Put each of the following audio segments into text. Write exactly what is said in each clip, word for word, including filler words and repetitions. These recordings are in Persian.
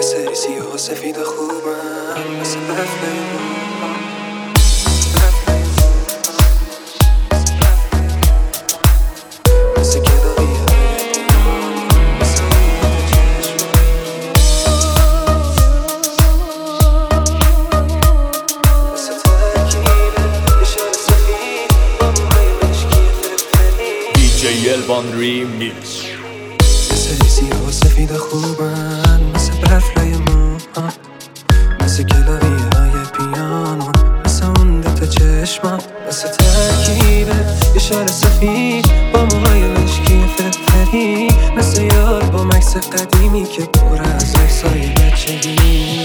سری سیاه و سفید خوبم مثل برف الوان ریمیکس. سری سیاه و سفید خوبن مثل برف لای موها، مثل کلاویه های پیانو، مثل اون دوتا چشما، مثل ترکیب یه شال سفید با موهای مشکی فرفری، مثل یار با مکس قدیمی که پر از عکسای بچگی.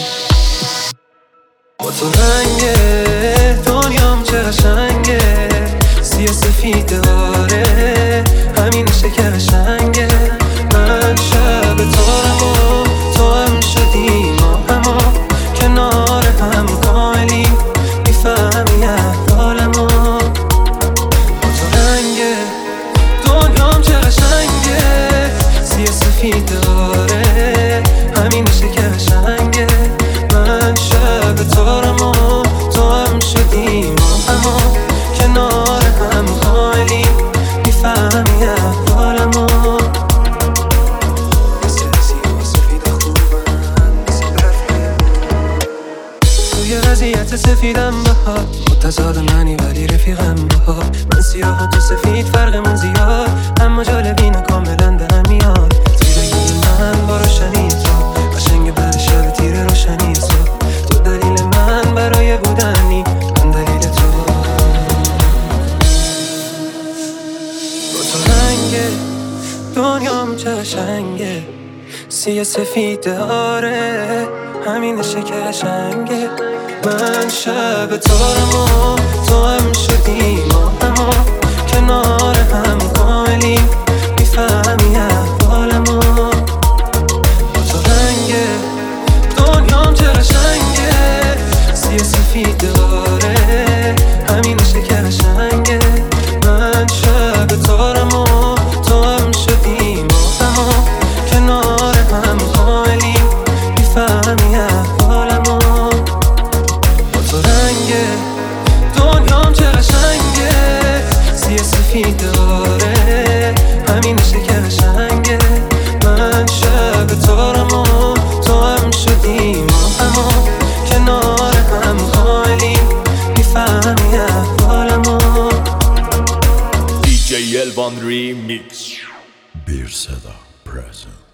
با تو رنگه دنیام چه قشنگه، سیاه سفید داره همینشه که قشنگه. من شب تارم و تو هم شدیم و همو کنار هم کاملیم، میفهمی احوالمو. با تو رنگه دنیام چه قشنگه، سیاه سفید داره همینشه که قشنگه. من شب تارم و تو هم شدیم و همو کنار هم کاملیم، میفهمی احوالمو. مثل سیاه و سفید خوبم مثل برف توی وضعیت سفیدم بها، متضاد منی ولی رفیقم بها. من سیاه و تو سفید فرقمون زیاد، اما جالبینه کاملا به هم میاد. تیرگی من با روشنی تو قشنگ بعد شب تیر روشنی تو، تو دلیل من برای بودنی، من دلیل تو. دنیام چه قشنگه، سیاه سفید داره همینشه که قشنگه. من شب تارم و تو هم شدیم و همو کنار هم کاملیم، میفهمی احوالمو. با تو رنگه دنیام چه قشنگه، سیاه سفید داره همینشه که قشنگه. من شب تارم و تو هم شدیم و همو کنار هم کاملیم، میفهمی احوالمو. با تو رنگه دنیام چه قشنگه، سیاه سفید داره همینشه که قشنگه. من شب تارم و تو هم شدیم و همو کنار هم کاملیم، میفهمی احوالمو. دی جی الوان ریمیکس. Bir Seda present.